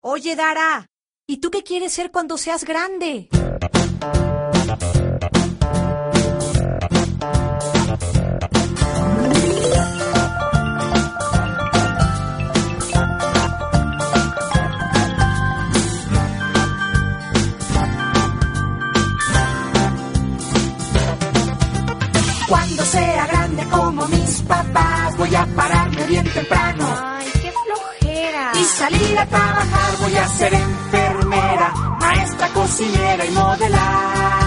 Oye, Dara, ¿y tú qué quieres ser cuando seas grande? Cuando sea grande como mis papás, voy a pararme bien temprano. Ay, qué flojera. Y salir a trabajar, voy a ser enfermera, maestra, cocinera y modelar.